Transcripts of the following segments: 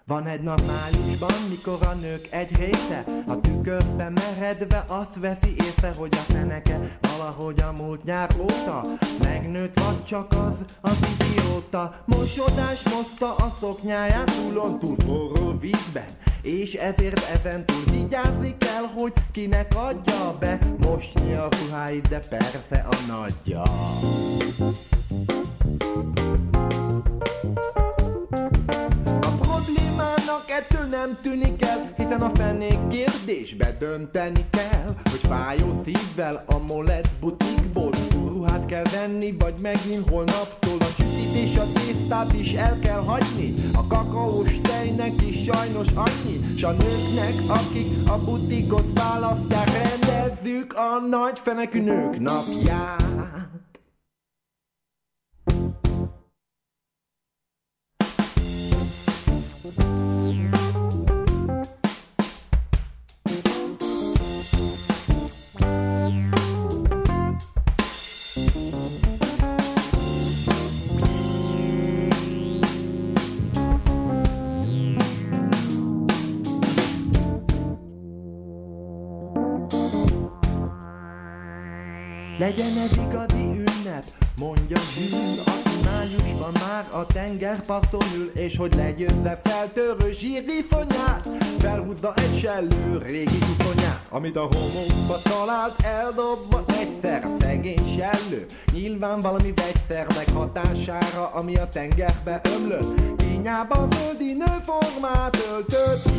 Van egy nap májusban, mikor a nők egy része a tükörbe meredve azt veszi észre, hogy a feneke valahogy a múlt nyár óta megnőtt, vagy csak az idióta. Mosodás moszta a szoknyáját túl forró vízben, és ezért ezentúl vigyázni kell, hogy kinek adja be mosni a ruháit, de persze a nagyja. Ettől nem tűnik el, hiszen a fenék kérdésbe dönteni kell, hogy fájó szívvel a Molett butikból ruhát kell venni, vagy megint holnaptól a sütit és a tésztát is el kell hagyni. A kakaós tejnek is sajnos annyi, s a nőknek, akik a butikot választják, rendezzük a nagy fenekű nők napját. Legyen ez igazi ünnep, mondja Zsül, aki májusban már a tengerparton ül, és hogy legyőzze feltörő zsírviszonyát, felhúzza egy sellő régi viszonyát, amit a homokba talált, eldobva egyszer a szegény sellő. Nyilván valami vegyszernek hatására, ami a tengerbe ömlött, kényában földi nőformát öltött.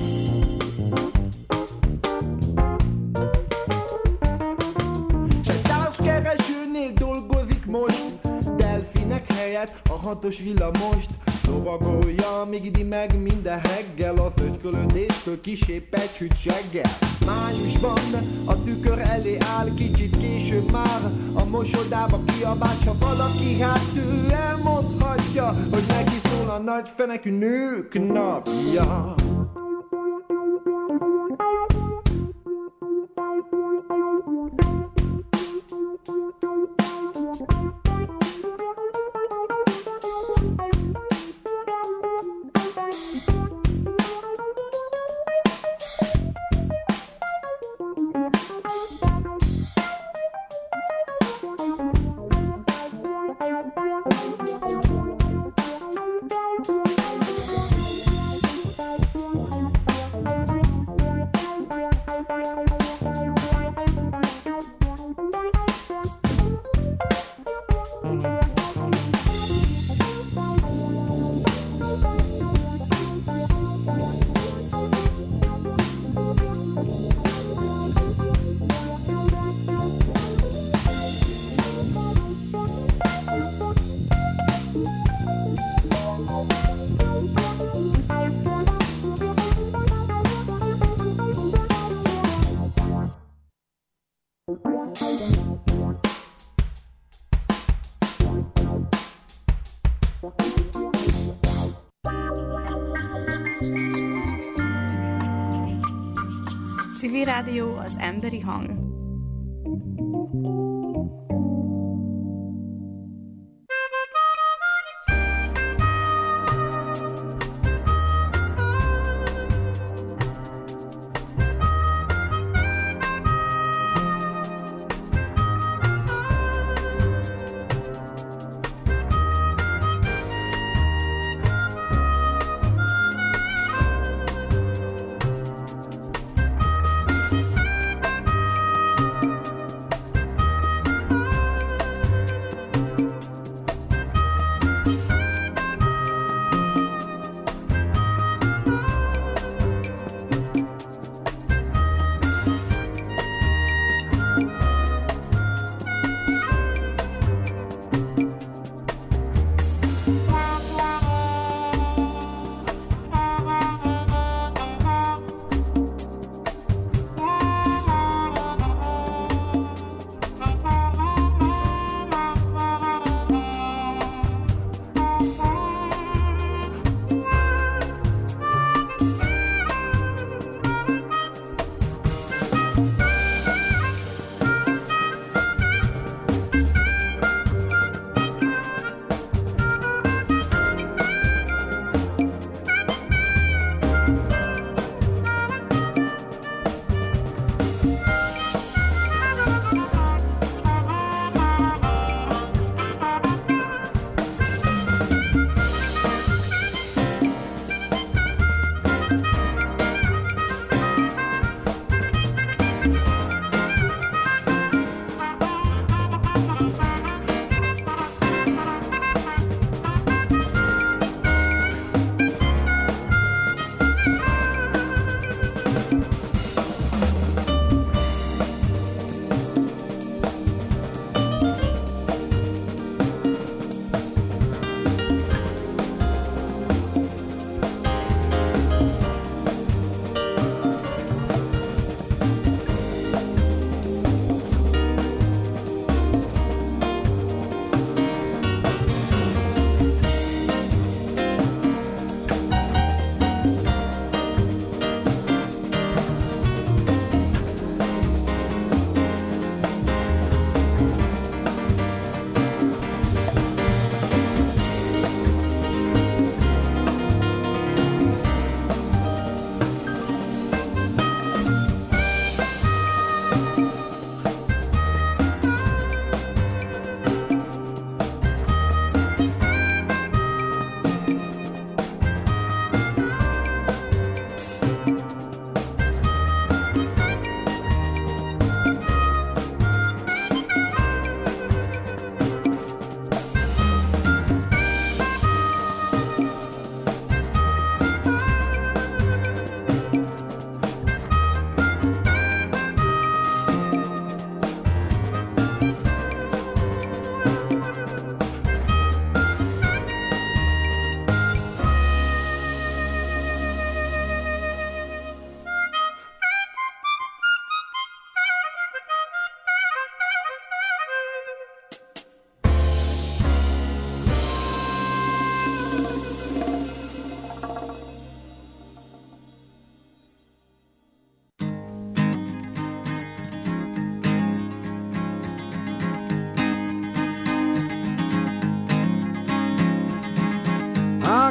Keresőnél dolgozik most, delfinek helyett a 6-os villamost lovagolja, míg idi meg minden reggel az ötkölődéstől kisé pegyhűt seggel. Májusban a tükör elé áll, kicsit később már a mosodába kiabás, ha valaki hát ő elmondhatja, hogy neki szól a nagy fenekű nők napja. Civil Rádió, az emberi hang.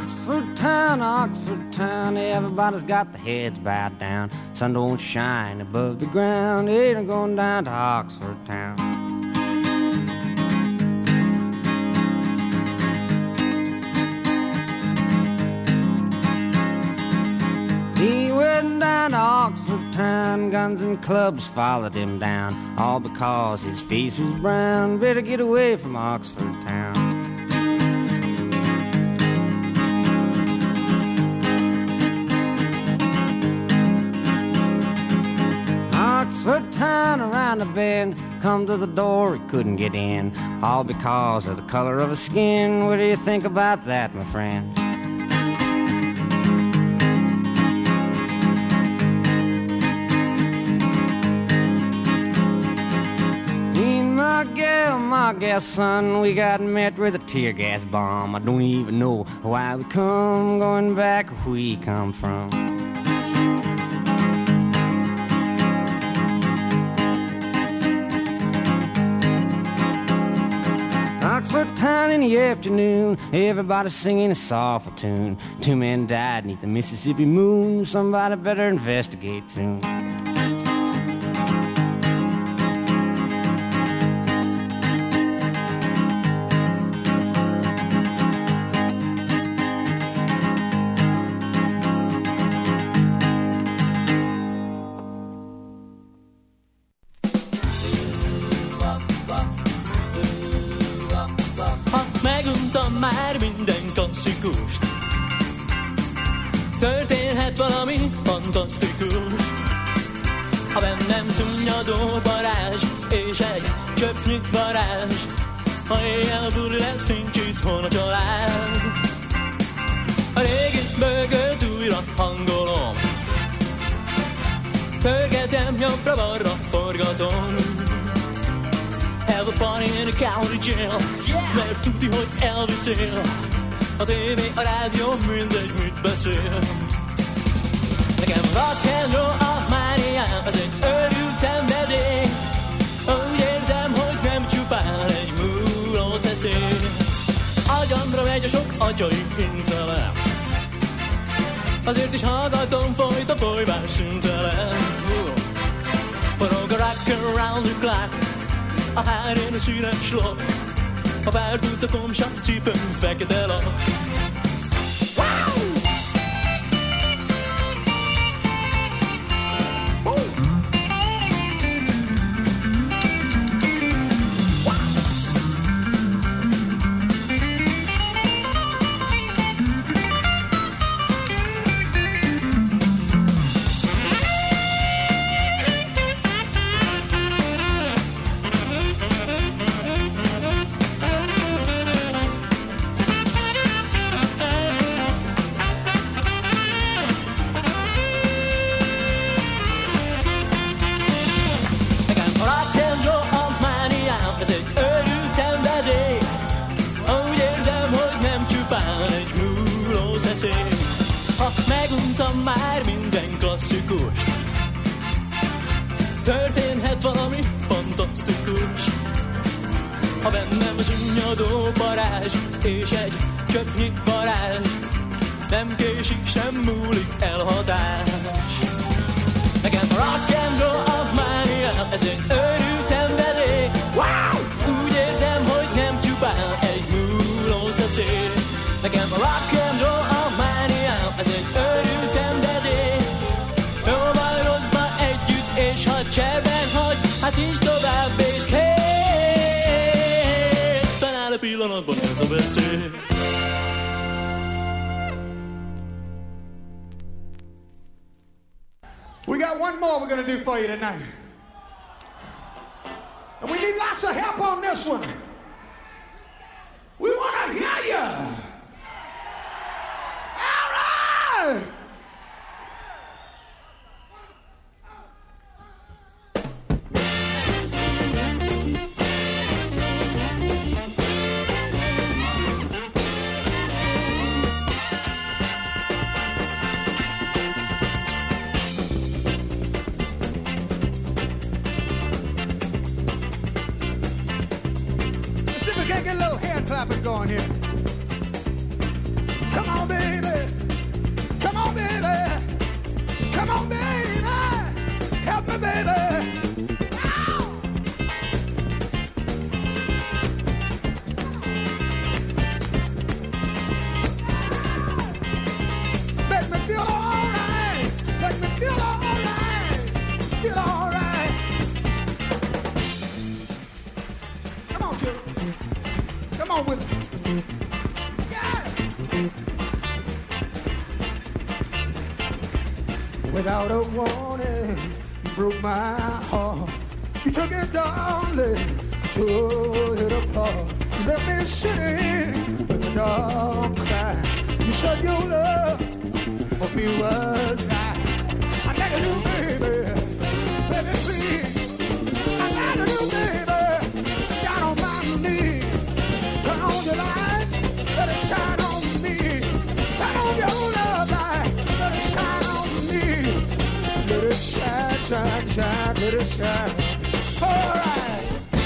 Oxford town, everybody's got their heads bowed down. Sun don't shine above the ground, ain't going down to Oxford town. He went down to Oxford town, guns and clubs followed him down, all because his face was brown. Better get away from Oxford town. Oxford town around the bend, come to the door, he couldn't get in, all because of the color of his skin. What do you think about that, my friend? My gal, son, we got met with a tear gas bomb. I don't even know why we come, going back where we come from. Oxford town in the afternoon, everybody singing a soulful tune. 2 men died beneath the Mississippi moon, somebody better investigate soon. klasszikust. Történhet valami fantasztikus, ha bennem szunnyadó varázs és egy csöpnyi varázs. Ha éjjel buli lesz, nincs itthon a család. A régi bögöt újra hangolom, pörgetem jobbra-balra, forgatom. Have a party in a county jail, mert tudni, hogy elviszél. A tévé, a rádió, mindegy, mit beszél. Nekem rock and roll a mániám, ez egy őrült szenvedély. Úgy érzem, hogy nem csupán egy múló szeszély. Agyamra megy a sok agyai intellem, azért is hallgatom folyt a folyvás szüntelen. Forog a rock around the clock, a hárén a színes lap, a pár tucatom sapcipőm fekete lap. Már minden klasszikus, történhet valami fantasztikus, ha bennem szunnyadó varázs és egy csöpnyi varázs. Nem késik, sem múlik el hatás. Nekem rock and roll a mánia, ez egy őrült szenvedély. Úgy érzem, hogy nem csupán egy múló szeszély. Nekem rock and roll a mánia, ez egy őrült szenvedély. Jóval rosszba együtt, és ha cserben hagy, hát nincs tovább és kész. Talán a pillanatban ez a veszély. We got one more we're gonna do for you tonight. And we need lots of help on this one. We wanna hear you. All right. Let's see if we can get a little hand clapping going here. Come on, baby. Without a warning, you broke my heart. You took it, darling, tore it apart. You left me sitting with the dark cry. You said your love for me was right. I beg you, baby, baby, please. I beg you, baby, down on my knees. Turn on your lights, let it shine on me. Turn on your love light, let it shine on me. Let it shine, shine, shine, let it shine. All right.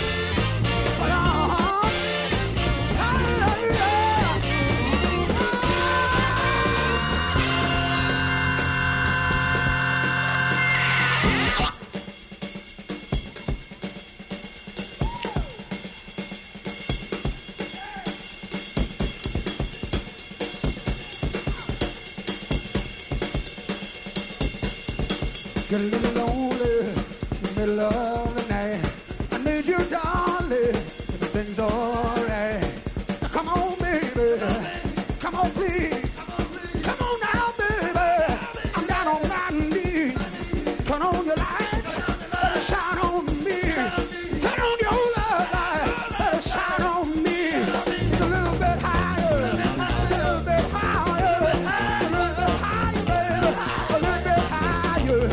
Get a little lonely in the middle of the night. I need you, darling, everything's alright. Now come on, baby, come on, please. Come on now, baby, I'm down on my knees. Turn on your lights, let it shine on me. Turn on your love light, let it shine on me. It's a little bit higher, it's a little bit higher, it's a little bit higher, baby, a little bit higher.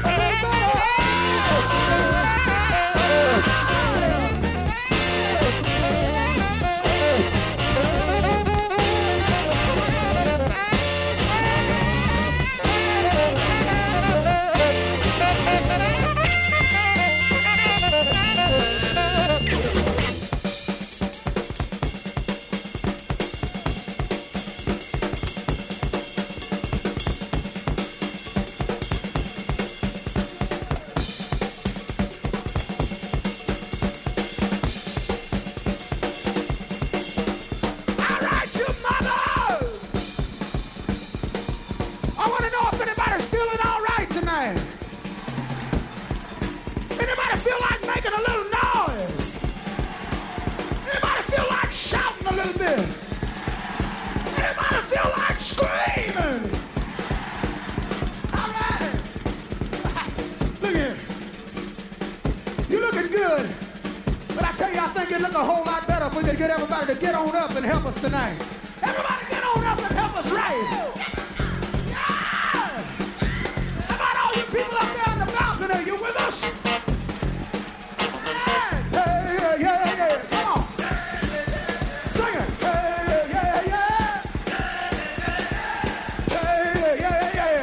Get everybody to get on up and help us tonight. Everybody get on up and help us right. Yeah! How about all you people up there on the balcony? You with us? Hey, yeah, yeah, yeah. Come on. Sing it. Hey, yeah, yeah. Hey, yeah, yeah.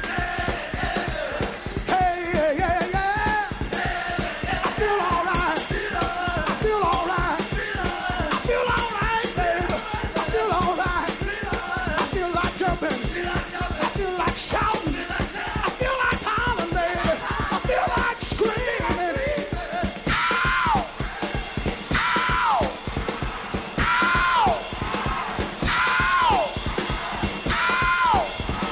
Hey, yeah, yeah. I feel all right. I feel all right. I feel all right, baby. I feel all right. I feel like jumping. I feel like shouting. I feel like hollering, baby. I feel like screaming. Ow! Ow! Ow! Ow! Ow!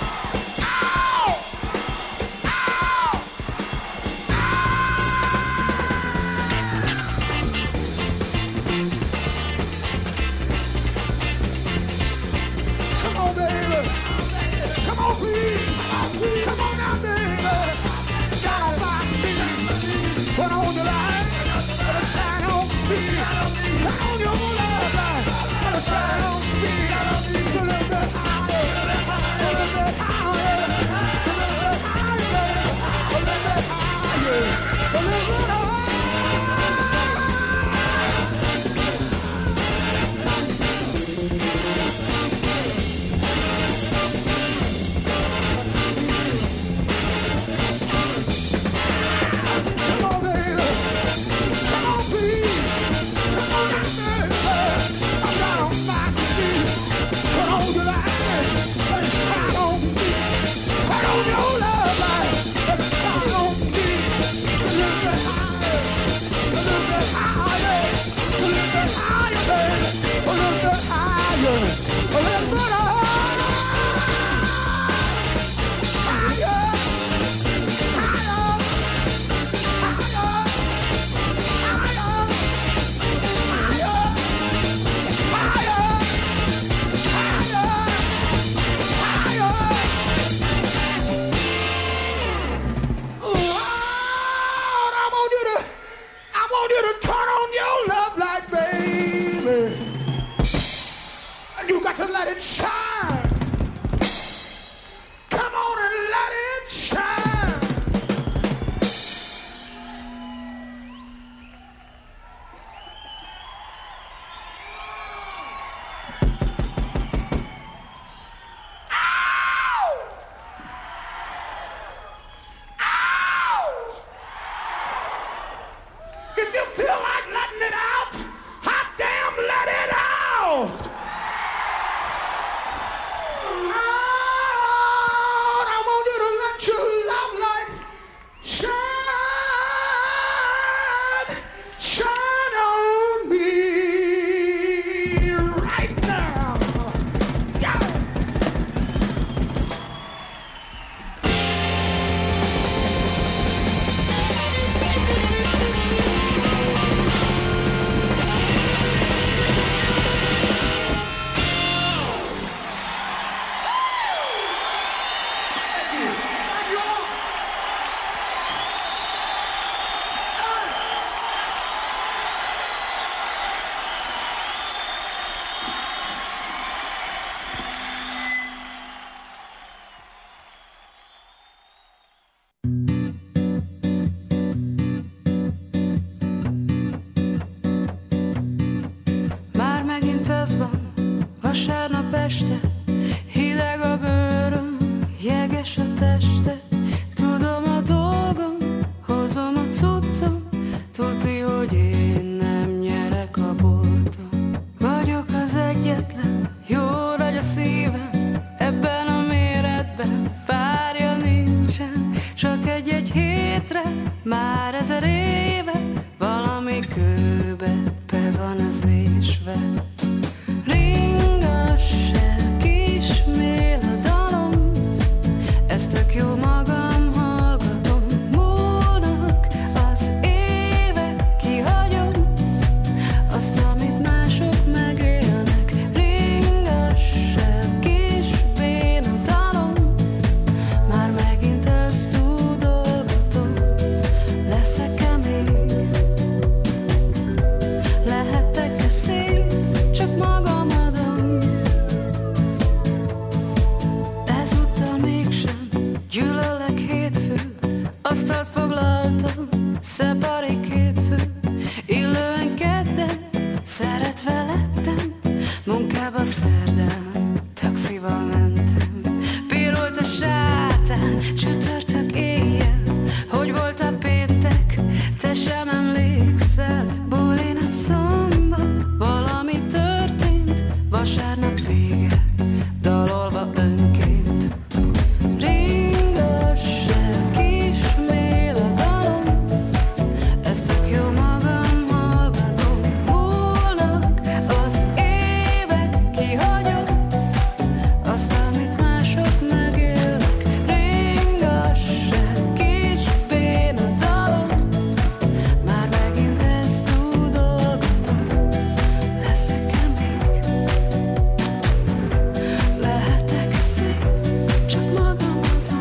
Come on, baby. Come on, please. Come on now, baby. Down on my knees. Put on the light. Let it shine on me. Turn on your love light. Let it shine on me. It's a little bit higher. A little bit higher. A little bit higher. A little bit higher. A little bit higher. to let it shine. Come on and let it shine. Ow! Ow! If you feel like letting it out, hot damn, let it out! Lord, I want you to let your love light shine, shine on me right now. Yeah. Már megint az van, vasárnap este, hideg a bőröm, jeges a teste. Tudom a dolgom, hozom a cuccom, tudni, hogy én nem nyerek a bolton. Vagyok az egyetlen, jó nagy a szívem, ebben a méretben párja nincsen. Csak egy hétre, már 1000 éve, valami kőbe be van ez vésve. Ringass el, kismél a dalom, ez tök jó, magam hallgatom. Múlnak az évek, kihagyom azt, amit mások megélnek. Ringass el, kisbén a dalom, már megint ezt tudolgatom. Leszek-e még? Lehetek-e szép? Csak magam adom. Ezúttal mégsem gyűlölek hétfőn, asztalt foglaltam, szepari 2 fő. Illően kedden, szeretve lettem, munkába szerdán, taxival mentem. Pirult a sátán, csütörtök éjjel, hogy volt a péntek, te sem emlékszel. Buli nap szombat, valami történt, vasárnap vége, dalolva önként. Ringass el, kismél a dalom, ez tök jó, magam hallgatom. Múlnak az évek, kihagyom azt, amit mások megélnek. Ringass el, kisbén a dalom, már megint ezt tudolgatom. Leszek-e még? Lehetek-e szép? Csak magam adom.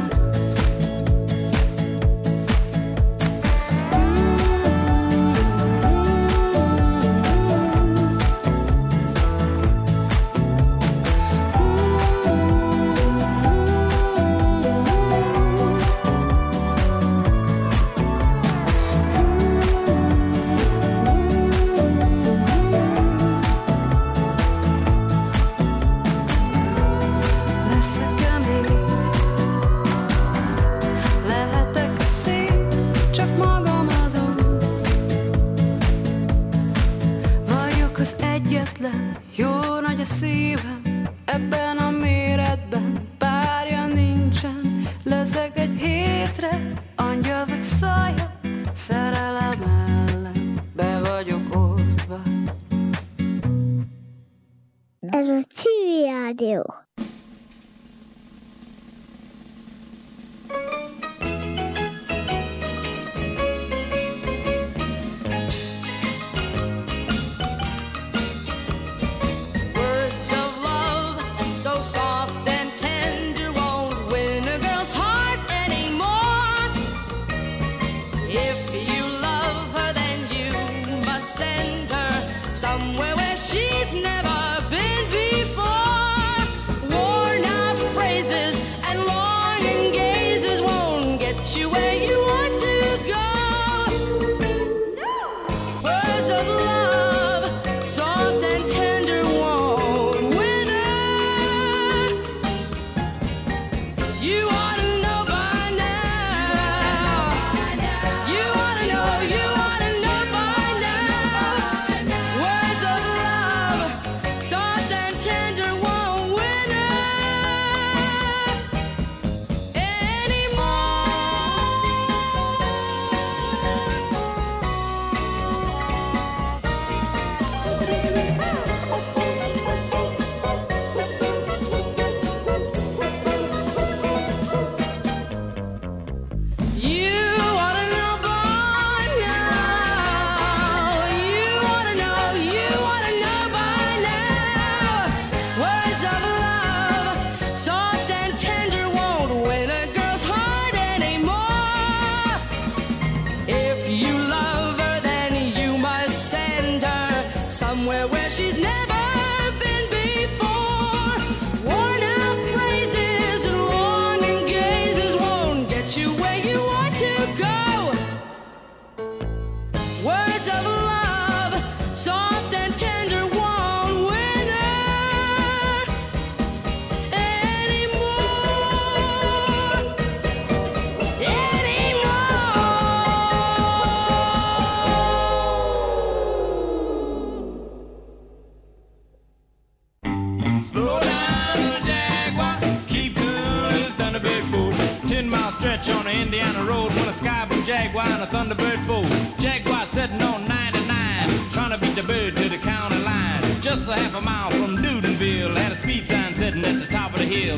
Leszek-e még? Lehetek-e szép? Csak magam adom. Vagyok az egyetlen, jó nagy a szívem, ebben a méretben párja nincsen. Leszek egy hétre, angyal vagy szaja, szerelem ellen be vagyok oltva. Ez a Civil Rádió. Words of love, so soft and tender, won't win a girl's heart anymore. If you love her, then you must send her somewhere where she's never been before. of love, soft and tender, won't win a girl's heart anymore. If you love her, then you must send her somewhere where she's never been before. Worn out phrases and longing gazes won't get you where you want to go. Words of love, soft and tender, won't win her anymore. Slow down, Jaguar, keep cool, Thunderbird fool. 10-mile stretch on the Indiana road when a sky blue Jaguar and a Thunderbird fool. Jaguar sitting on 99, trying to beat the bird to the county line. Just a half a mile from Newtonville, had a speed sign sitting at the top of the hill.